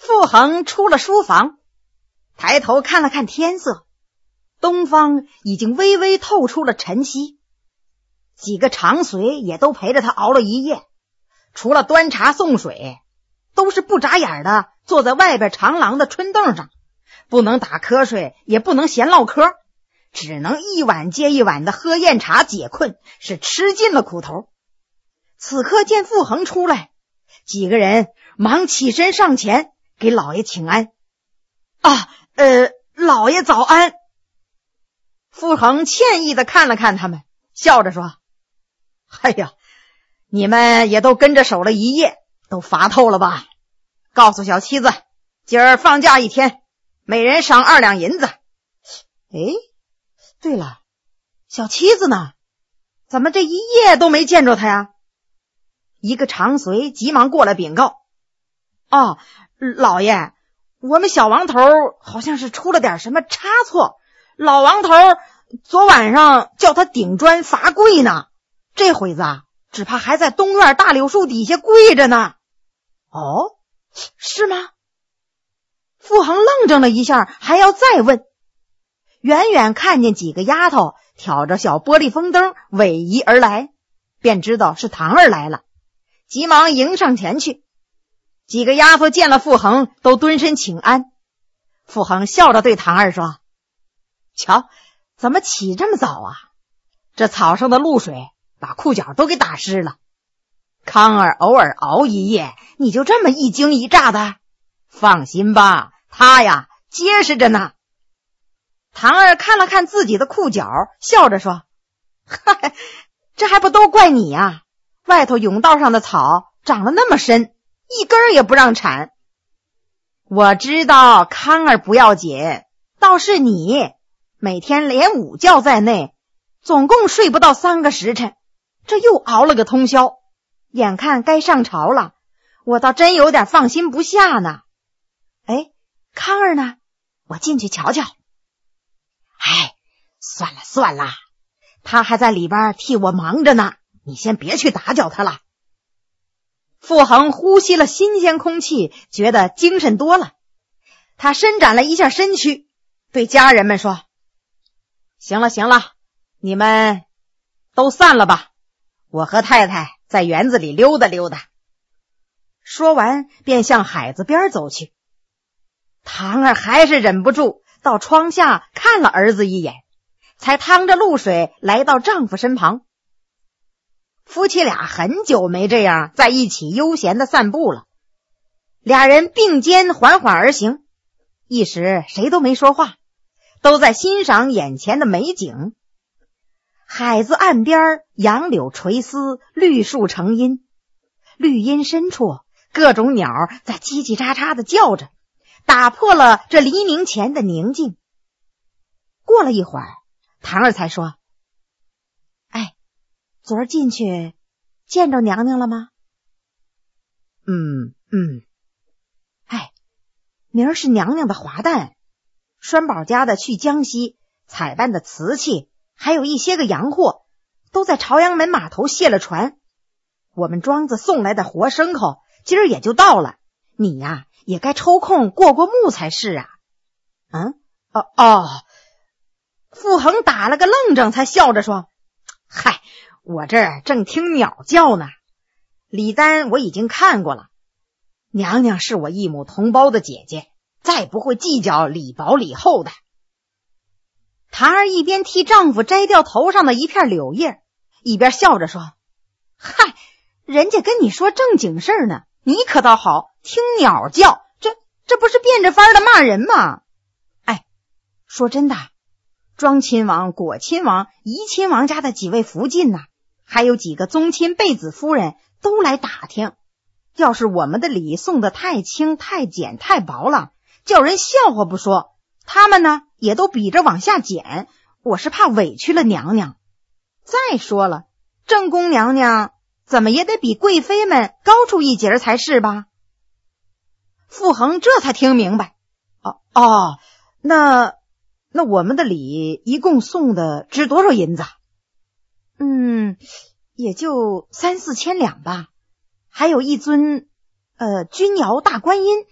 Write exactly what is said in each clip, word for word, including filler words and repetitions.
傅恒出了书房，抬头看了看天色，东方已经微微透出了晨曦。几个长随也都陪着他熬了一夜，除了端茶送水，都是不眨眼的坐在外边长廊的春凳上，不能打瞌睡，也不能闲唠嗑，只能一碗接一碗的喝燕茶解困，是吃尽了苦头。此刻见傅恒出来，几个人忙起身上前给老爷请安。啊，呃，老爷早安。傅恒歉意的看了看他们，笑着说：哎呀，你们也都跟着守了一夜，都乏透了吧？告诉小妻子，今儿放假一天，每人赏二两银子。哎，对了，小妻子呢？怎么这一夜都没见着他呀？一个长随急忙过来禀告：哦，老爷，我们小王头好像是出了点什么差错，老王头昨晚上叫他顶砖罚跪呢，这会子啊，只怕还在东院大柳树底下跪着呢。哦，是吗？傅恒愣怔了一下，还要再问。远远看见几个丫头挑着小玻璃风灯逶迤而来，便知道是堂儿来了，急忙迎上前去。几个丫头见了傅恒，都蹲身请安。傅恒笑着对堂儿说：瞧，怎么起这么早啊？这草上的露水把裤脚都给打湿了。康儿偶尔熬一夜，你就这么一惊一乍的？放心吧，他呀结实着呢。堂儿看了看自己的裤脚，笑着说：嗨，这还不都怪你呀、啊、外头甬道上的草长了那么深，一根儿也不让铲。我知道康儿不要紧，倒是你每天连午觉在内，总共睡不到三个时辰，这又熬了个通宵，眼看该上朝了，我倒真有点放心不下呢。哎，康儿呢？我进去瞧瞧。哎，算了算了，他还在里边替我忙着呢，你先别去打搅他了。傅恒呼吸了新鲜空气，觉得精神多了。他伸展了一下身躯，对家人们说：行了行了，你们都散了吧，我和太太在园子里溜达溜达。说完便向海子边走去。堂儿还是忍不住到窗下看了儿子一眼，才趟着露水来到丈夫身旁。夫妻俩很久没这样在一起悠闲的散步了，俩人并肩缓缓而行，一时谁都没说话，都在欣赏眼前的美景。海子岸边杨柳垂丝，绿树成荫，绿荫深处各种鸟在叽叽喳喳的叫着，打破了这黎明前的宁静。过了一会儿，堂儿才说：哎，昨儿进去见着娘娘了吗？嗯嗯。哎，明儿是娘娘的华诞，栓宝家的去江西采办的瓷器，还有一些个洋货，都在朝阳门码头卸了船。我们庄子送来的活牲口今儿也就到了，你呀、啊、也该抽空过过目才是啊。嗯，哦哦。傅恒打了个愣怔，才笑着说：嗨，我这儿正听鸟叫呢。礼单我已经看过了，娘娘是我一母同胞的姐姐，再不会计较礼薄礼厚的。堂儿一边替丈夫摘掉头上的一片柳叶，一边笑着说：嗨，人家跟你说正经事儿呢，你可倒好，听鸟叫，这这不是变着法儿的骂人吗？哎，说真的，庄亲王、果亲王、怡亲王家的几位福晋呐、啊，还有几个宗亲贝子夫人都来打听，要是我们的礼送的太轻、太简、太薄了，叫人笑话不说，他们呢也都比着往下减，我是怕委屈了娘娘。再说了，正宫娘娘怎么也得比贵妃们高出一截才是吧？傅恒这才听明白，哦哦，那那我们的礼一共送的值多少银子？嗯，也就三四千两吧。还有一尊呃钧窑大观音，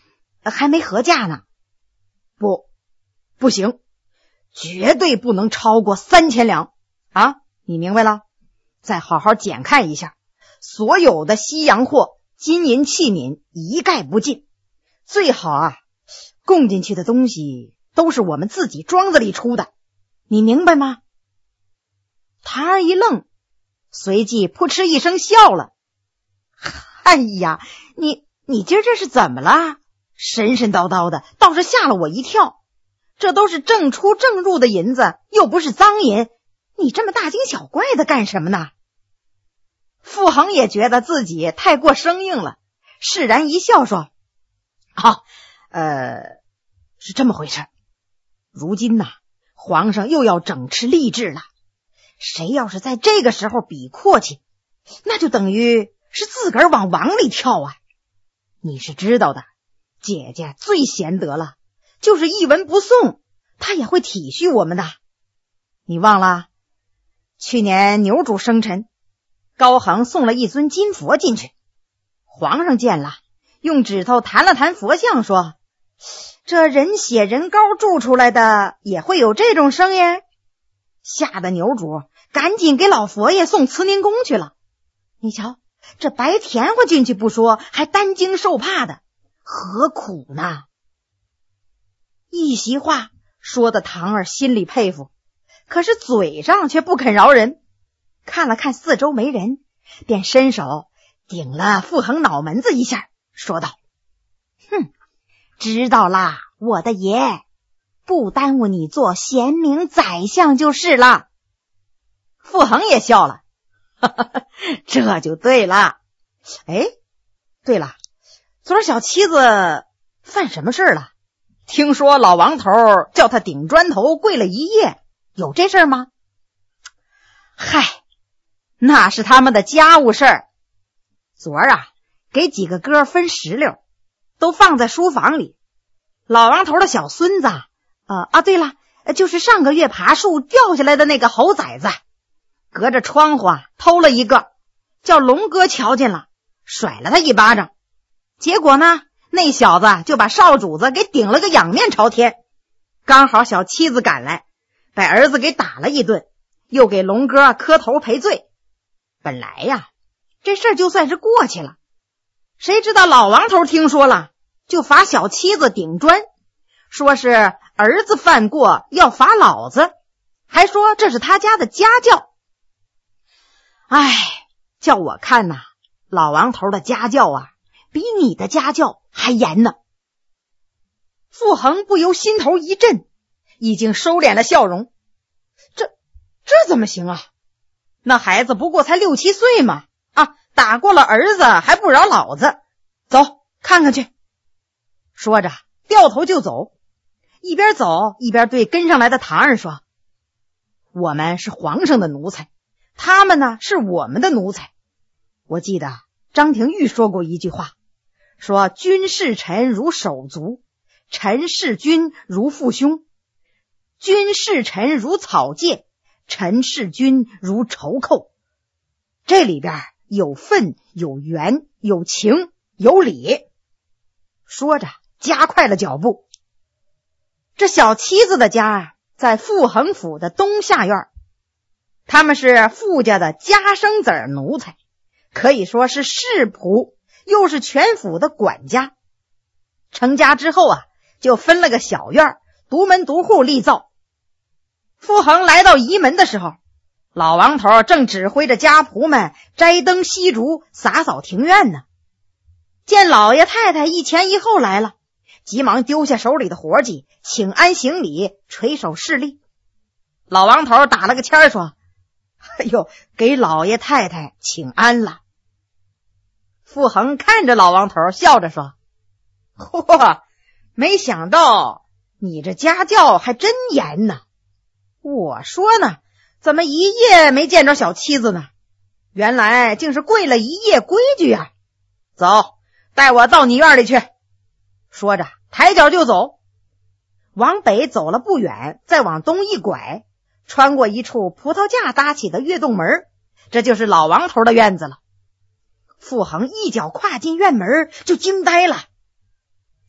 还没合价呢。不，不行，绝对不能超过三千两啊！你明白了？再好好检看一下，所有的西洋货、金银器皿一概不进，最好啊，供进去的东西都是我们自己庄子里出的，你明白吗？堂儿一愣，随即扑哧一声笑了。哎呀，你你今儿这是怎么了？神神叨叨的，倒是吓了我一跳。这都是正出正入的银子，又不是脏银，你这么大惊小怪的干什么呢？傅恒也觉得自己太过生硬了，释然一笑说：好，呃，是这么回事。如今呐、啊，皇上又要整治吏治了，谁要是在这个时候比阔气，那就等于是自个儿往网里跳啊！你是知道的，姐姐最贤德了，就是一文不送，她也会体恤我们的。你忘了，去年牛主生辰，高恒送了一尊金佛进去，皇上见了，用指头弹了弹佛像，说：这人血人膏铸出来的也会有这种声音？吓得牛主赶紧给老佛爷送慈宁宫去了。你瞧，这白甜花进去不说，还担惊受怕的，何苦呢？一席话说的堂儿心里佩服，可是嘴上却不肯饶人。看了看四周没人，便伸手顶了傅恒脑门子一下，说道：哼，知道啦，我的爷，不耽误你做贤明宰相就是了。傅恒也笑了，哈哈哈，这就对了。哎，对了，昨儿小妻子犯什么事了？听说老王头叫他顶砖头跪了一夜，有这事吗？嗨，那是他们的家务事儿。昨儿啊，给几个哥分石榴，都放在书房里。老王头的小孙子，呃啊，对了，就是上个月爬树掉下来的那个猴崽子，隔着窗户啊偷了一个，叫龙哥瞧见了，甩了他一巴掌。结果呢，那小子就把少主子给顶了个仰面朝天。刚好小妻子赶来，把儿子给打了一顿，又给龙哥磕头赔罪。本来呀，这事儿就算是过去了，谁知道老王头听说了，就罚小妻子顶砖，说是儿子犯过要罚老子，还说这是他家的家教。哎，叫我看呐，老王头的家教啊，比你的家教还严呢。傅恒不由心头一震，已经收敛了笑容。这这怎么行啊？那孩子不过才六七岁嘛，啊，打过了儿子还不饶老子，走看看去。说着掉头就走，一边走一边对跟上来的堂儿说：我们是皇上的奴才，他们呢是我们的奴才。我记得张廷玉说过一句话，说君视臣如手足，臣视君如父兄，君视臣如草芥，臣视君如仇寇。这里边有分，有缘，有情，有理。说着加快了脚步。这小妻子的家在傅恒府的东下院，他们是傅家的家生子儿奴才，可以说是世仆，又是全府的管家。成家之后啊，就分了个小院，独门独户立造。傅恒来到仪门的时候，老王头正指挥着家仆们摘灯吸烛，洒扫庭院呢。见老爷太太一前一后来了，急忙丢下手里的活计，请安行礼，垂手侍立。老王头打了个签儿说：哎呦，给老爷太太请安了。傅恒看着老王头笑着说：嚯，没想到你这家教还真严呢。我说呢，怎么一夜没见着小妻子呢？原来竟是跪了一夜规矩呀、啊！走，带我到你院里去。说着抬脚就走，往北走了不远，再往东一拐，穿过一处葡萄架搭起的跃动门，这就是老王头的院子了。傅恒一脚跨进院门就惊呆了，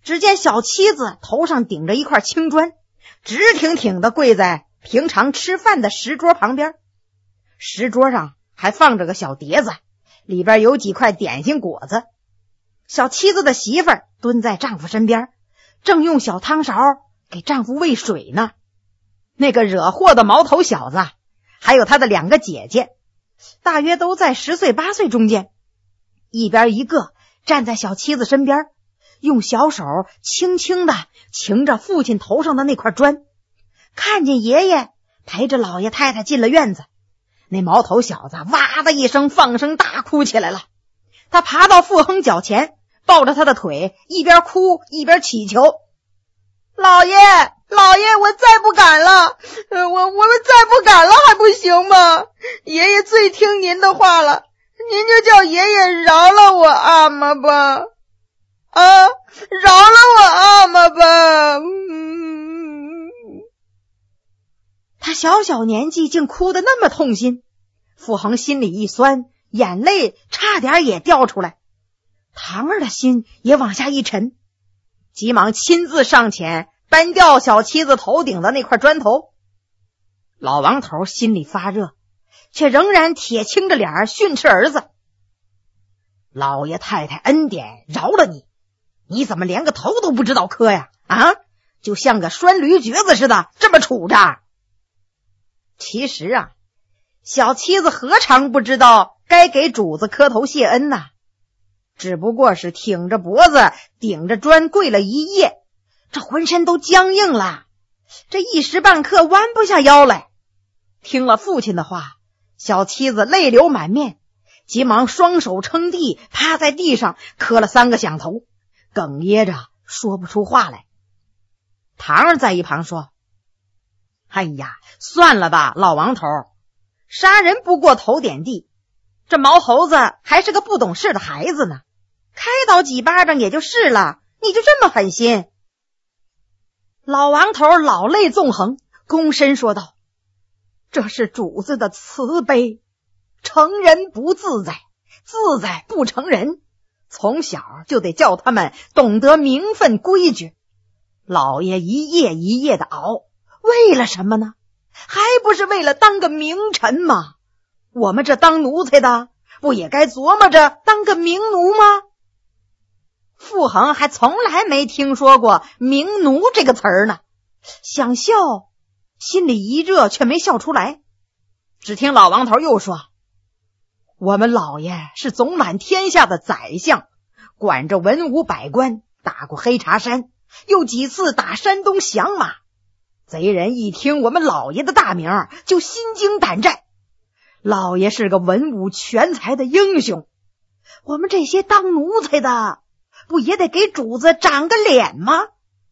只见小妻子头上顶着一块青砖，直挺挺地跪在平常吃饭的石桌旁边，石桌上还放着个小碟子，里边有几块点心果子。小妻子的媳妇儿蹲在丈夫身边，正用小汤勺给丈夫喂水呢。那个惹祸的毛头小子还有他的两个姐姐，大约都在十岁八岁中间，一边一个站在小妻子身边，用小手轻轻地擎着父亲头上的那块砖。看见爷爷陪着老爷太太进了院子，那毛头小子哇的一声放声大哭起来了。他爬到傅恒脚前，抱着他的腿，一边哭一边祈求：老爷老爷，我再不敢了，呃、我我们再不敢了还不行吗？爷爷最听您的话了，您就叫爷爷饶了我阿玛吧，啊，饶了我阿玛吧。嗯，他小小年纪竟哭得那么痛心，傅恒心里一酸，眼泪差点也掉出来。堂儿的心也往下一沉，急忙亲自上前搬掉小妻子头顶的那块砖头。老王头心里发热，却仍然铁青着脸训斥儿子：老爷太太恩典饶了你，你怎么连个头都不知道磕呀？啊，就像个拴驴橛子似的这么杵着。其实啊，小妻子何尝不知道该给主子磕头谢恩呢？只不过是挺着脖子顶着砖跪了一夜，这浑身都僵硬了，这一时半刻弯不下腰来。听了父亲的话，小妻子泪流满面，急忙双手撑地，趴在地上磕了三个响头，哽咽着说不出话来。堂儿在一旁说：哎呀，算了吧，老王头，杀人不过头点地，这毛猴子还是个不懂事的孩子呢，开导几巴掌也就是了，你就这么狠心？老王头老泪纵横，躬身说道：这是主子的慈悲，成人不自在，自在不成人，从小就得叫他们懂得名分规矩。老爷一夜一夜的熬，为了什么呢？还不是为了当个名臣吗？我们这当奴才的不也该琢磨着当个名奴吗？傅恒还从来没听说过名奴这个词儿呢，想笑心里一热，却没笑出来。只听老王头又说：我们老爷是总揽天下的宰相，管着文武百官，打过黑茶山，又几次打山东降马。贼人一听我们老爷的大名，就心惊胆战。老爷是个文武全才的英雄，我们这些当奴才的不也得给主子长个脸吗？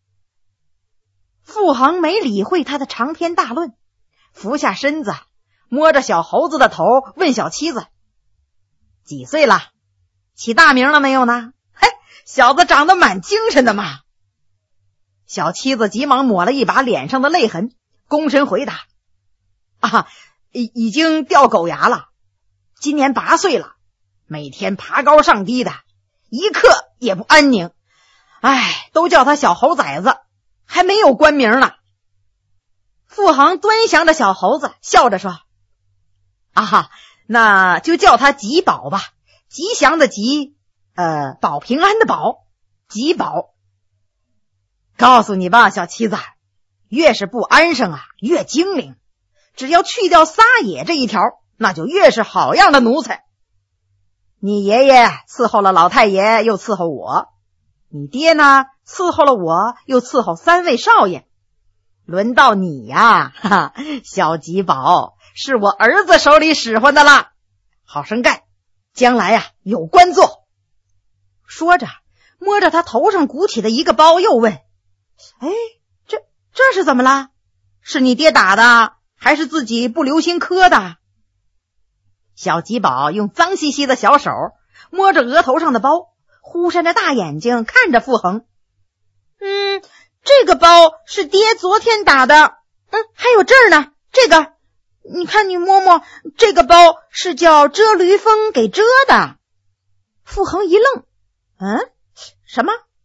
傅恒没理会他的长篇大论，俯下身子，摸着小猴子的头，问小妻子：几岁了？起大名了没有呢？嘿，小子长得蛮精神的嘛。小妻子急忙抹了一把脸上的泪痕，躬身回答：啊，已已经掉狗牙了，今年八岁了，每天爬高上低的，一刻也不安宁。哎，都叫他小猴崽子，还没有官名呢。傅恒端详着小猴子，笑着说：啊，那就叫他吉宝吧，吉祥的吉，呃，保平安的保，吉宝。告诉你吧，小妻子，越是不安生啊，越精灵。只要去掉撒野这一条，那就越是好样的奴才。你爷爷伺候了老太爷，又伺候我；你爹呢，伺候了我，又伺候三位少爷。轮到你呀，哈哈，小吉宝是我儿子手里使唤的啦，好生干，将来呀有官做。说着，摸着他头上鼓起的一个包，又问：哎，这这是怎么了？是你爹打的，还是自己不留心磕的？小吉宝用脏兮兮的小手摸着额头上的包，忽闪着大眼睛看着傅恒。嗯，这个包是爹昨天打的。嗯，还有这儿呢，这个你看你摸摸，这个包是叫遮驴风给遮的。傅恒一愣，嗯，什么？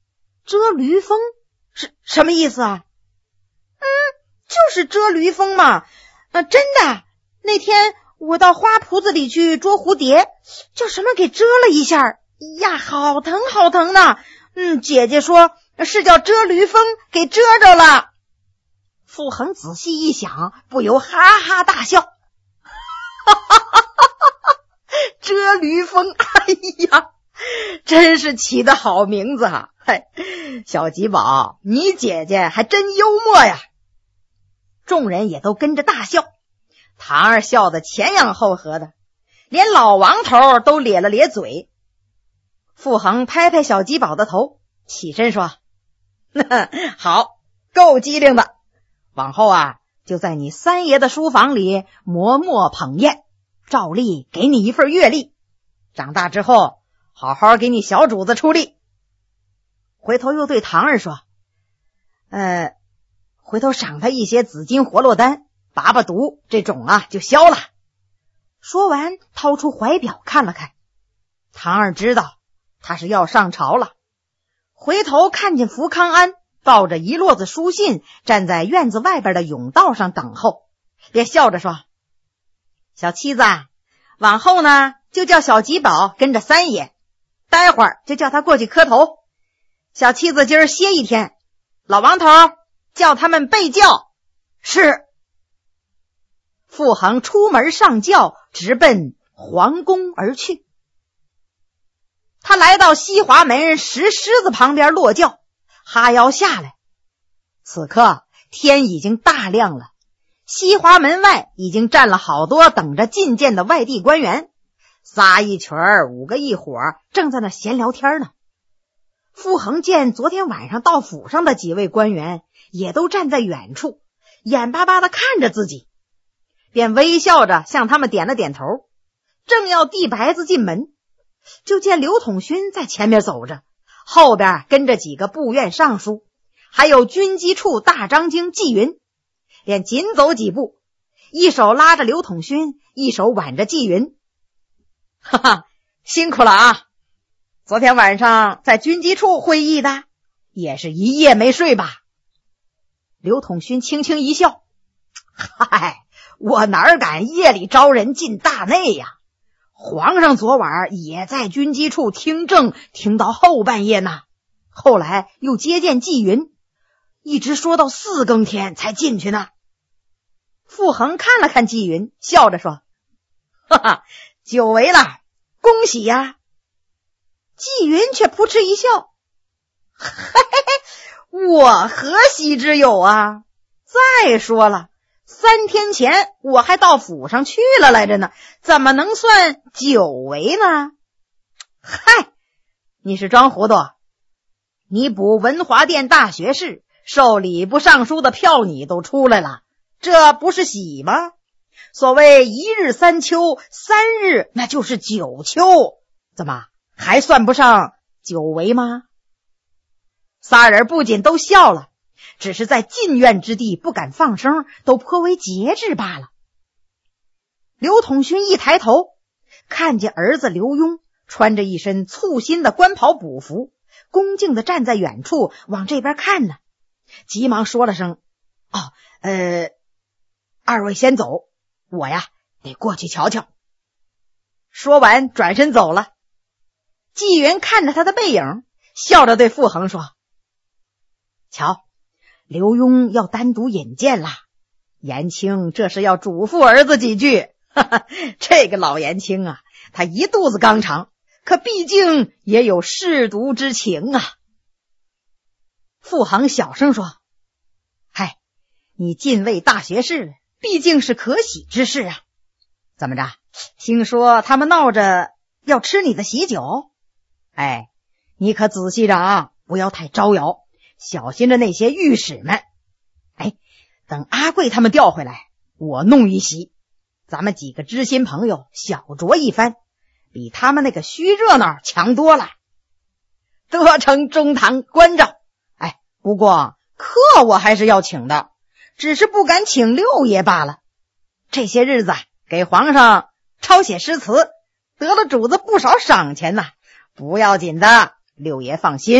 遮驴风是什么意思啊？嗯，就是遮驴风嘛。啊，真的，那天我到花圃子里去捉蝴蝶，叫什么给蛰了一下呀，好疼好疼的。嗯，姐姐说是叫遮驴风给蛰着了。傅恒仔细一想，不由哈哈大笑。哈哈哈哈哈！遮驴风，哎呀，真是起得好名字啊！嘿，小吉宝，你姐姐还真幽默呀。众人也都跟着大笑，堂儿笑得前仰后合的，连老王头都咧了咧嘴。傅恒拍拍小吉宝的头，起身说：好，够机灵的，往后啊就在你三爷的书房里磨墨捧砚，照例给你一份月例，长大之后好好给你小主子出力。回头又对堂儿说：呃回头赏他一些紫金活络丹，拔拔毒，这种啊就消了。说完掏出怀表看了看，堂儿知道他是要上朝了。回头看见福康安抱着一摞子书信站在院子外边的甬道上等候，便笑着说：小妻子，往后呢就叫小吉宝跟着三爷，待会儿就叫他过去磕头。小妻子今儿歇一天，老王头叫他们备轿。是。傅恒出门上轿，直奔皇宫而去。他来到西华门石狮子旁边落轿，哈腰下来。此刻天已经大亮了，西华门外已经站了好多等着觐见的外地官员，仨一群儿，五个一伙，正在那闲聊天呢。傅恒见昨天晚上到府上的几位官员也都站在远处，眼巴巴地看着自己，便微笑着向他们点了点头，正要递白子进门，就见刘统勋在前面走着，后边跟着几个部院尚书，还有军机处大张经纪云，便紧走几步，一手拉着刘统勋，一手挽着纪云。哈哈，辛苦了啊！昨天晚上在军机处会议的，也是一夜没睡吧？刘统勋轻轻一笑：嗨，我哪敢夜里招人进大内呀？皇上昨晚也在军机处听政，听到后半夜呢，后来又接见纪云，一直说到四更天才进去呢。傅恒看了看纪云，笑着说：哈哈，久违了，恭喜呀！纪云却扑哧一笑：嘿嘿嘿，我何喜之有啊？再说了，三天前我还到府上去了来着呢，怎么能算久违呢？嗨，你是装糊涂。你补文华殿大学士，受礼部尚书的票你都出来了，这不是喜吗？所谓一日三秋，三日那就是九秋，怎么还算不上久违吗？仨人不仅都笑了，只是在禁院之地不敢放声，都颇为节制罢了。刘统勋一抬头，看见儿子刘墉穿着一身簇新的官袍补服，恭敬地站在远处往这边看呢，急忙说了声：哦，呃，二位先走，我呀得过去瞧瞧。说完转身走了。纪云看着他的背影，笑着对傅恒说：瞧，刘墉要单独引荐啦，延青这是要嘱咐儿子几句。哈哈，这个老延青啊，他一肚子刚肠，可毕竟也有舐犊之情啊。傅恒小声说：嗨，你进位大学士，毕竟是可喜之事啊。怎么着，听说他们闹着要吃你的喜酒？哎，你可仔细着啊，不要太招摇，小心着那些御史们。哎，等阿贵他们调回来，我弄一席，咱们几个知心朋友小酌一番，比他们那个虚热闹强多了。得承中堂关照。哎，不过客我还是要请的，只是不敢请六爷罢了。这些日子给皇上抄写诗词，得了主子不少赏钱呐，不要紧的，六爷放心，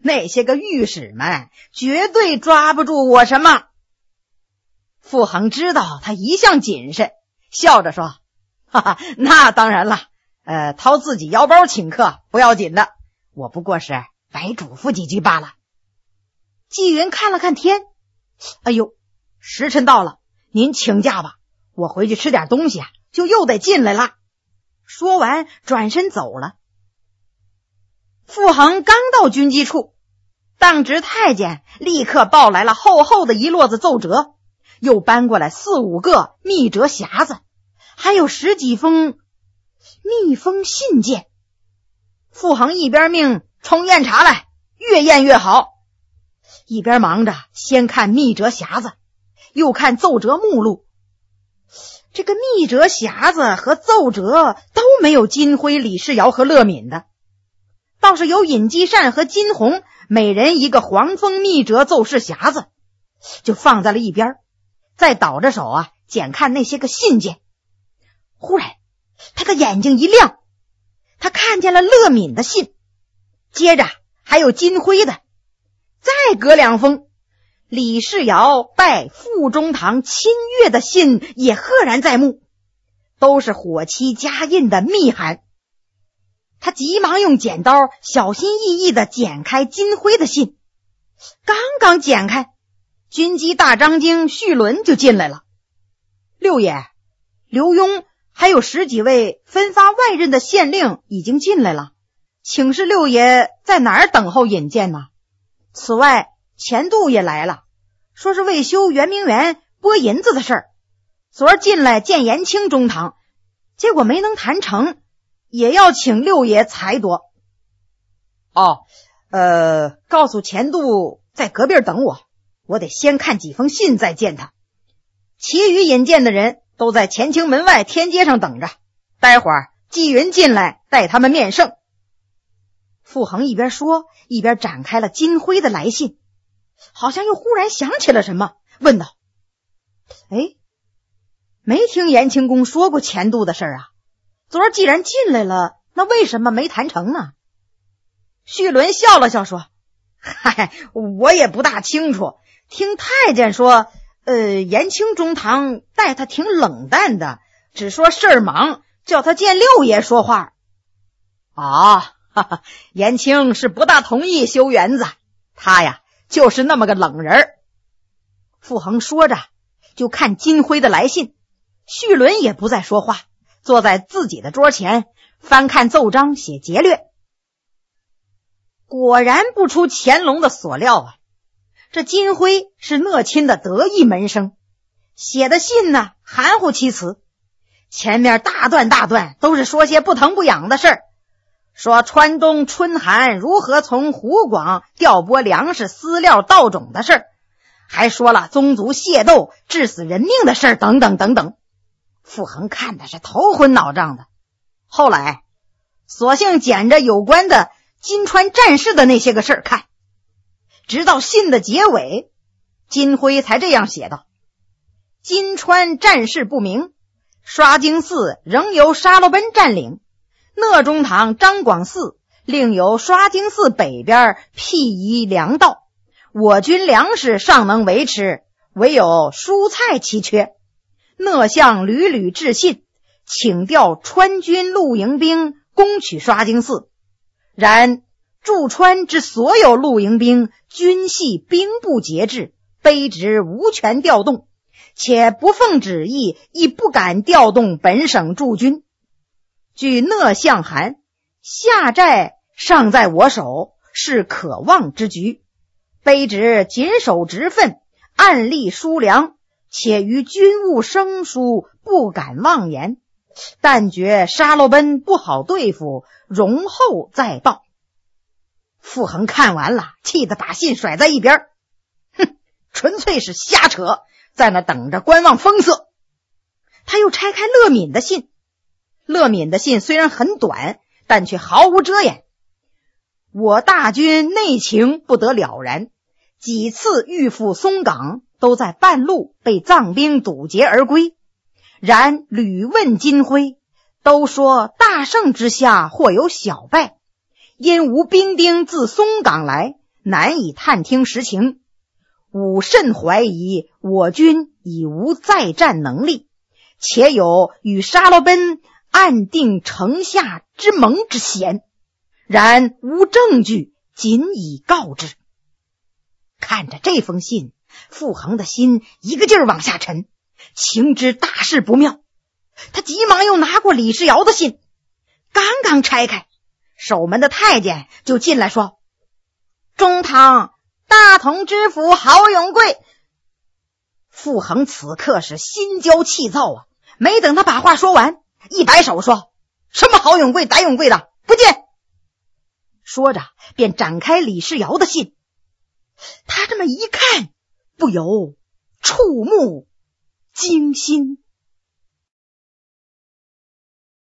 那些个御史们绝对抓不住我什么。傅恒知道他一向谨慎，笑着说：哈哈，那当然了，呃，掏自己腰包请客不要紧的，我不过是白嘱咐几句罢了。纪云看了看天，哎呦，时辰到了，您请假吧，我回去吃点东西啊，就又得进来了。说完转身走了。傅恒刚到军机处，当值太监立刻抱来了厚厚的一摞子奏折，又搬过来四五个密折匣子，还有十几封密封信件。傅恒一边命冲验茶来，越验越好，一边忙着先看密折匣子，又看奏折目录。这个密折匣子和奏折都没有金辉、李世尧和乐敏的，倒是有尹继善和金鸿每人一个黄封密折奏事匣子，就放在了一边，再倒着手啊检看那些个信件。忽然他的眼睛一亮，他看见了乐敏的信，接着还有金辉的，再隔两封李世尧拜傅中堂亲阅的信也赫然在目，都是火漆加印的密函。他急忙用剪刀小心翼翼地剪开金辉的信，刚刚剪开，军机大张经绪伦就进来了。六爷，刘墉还有十几位分发外任的县令已经进来了，请示六爷在哪儿等候引荐呢？此外，钱度也来了，说是为修圆明园拨银子的事儿，昨儿进来见延庆中堂，结果没能谈成，也要请六爷裁夺。哦，呃，告诉钱度在隔壁等我，我得先看几封信再见他。其余引荐的人都在乾清门外天街上等着，待会儿纪云进来带他们面圣。傅恒一边说一边展开了金辉的来信，好像又忽然想起了什么，问道：哎，没听延庆公说过钱度的事儿啊？昨儿既然进来了，那为什么没谈成呢？绪伦笑了笑说：嗨，我也不大清楚，听太监说呃，延庆中堂待他挺冷淡的，只说事儿忙，叫他见六爷说话。啊，哈哈，延庆是不大同意修园子，他呀就是那么个冷人。傅恒说着就看金辉的来信，绪伦也不再说话，坐在自己的桌前翻看奏章写节略。果然不出乾隆的所料啊，这金辉是讷亲的得意门生，写的信呢含糊其辞，前面大段大段都是说些不疼不痒的事儿，说川东春寒如何从湖广调拨粮食饲料稻种的事儿，还说了宗族械斗致死人命的事儿等等等等。傅恒看的是头昏脑胀的，后来索性捡着有关的金川战事的那些个事儿看，直到信的结尾，金辉才这样写道：金川战事不明，刷京寺仍由沙罗奔占领，讷中堂张广嗣另由刷京寺北边辟移粮道，我军粮食尚能维持，唯有蔬菜奇缺。讷向屡屡致信，请调川军露营兵攻取刷京寺，然驻川之所有露营兵均系兵不节制，卑职无权调动，且不奉旨意亦不敢调动本省驻军。据讷向函，下寨尚在我手，是可望之局。卑职谨守职分，按例疏粮，且于军务生疏，不敢妄言。但觉沙罗奔不好对付，容后再报。傅恒看完了，气得把信甩在一边，哼，纯粹是瞎扯，在那等着观望风色。他又拆开乐敏的信，乐敏的信虽然很短，但却毫无遮掩。我大军内情不得了然，几次欲赴松冈，都在半路被藏兵堵截而归。然屡问金辉，都说大胜之下或有小败，因无兵丁自松冈来， 难以探听实情，吾甚怀疑我军已无再战能力，且有与沙罗奔暗定城下之盟之嫌，然无证据，仅以告之。看着这封信，傅恒的心一个劲儿往下沉，情知大事不妙，他急忙又拿过李世尧的信，刚刚拆开，守门的太监就进来说：中堂大同知府郝永贵。傅恒此刻是心焦气躁啊，没等他把话说完，一摆手说：什么郝永贵翟永贵的，不见。说着便展开李世尧的信，他这么一看，不由触目惊心。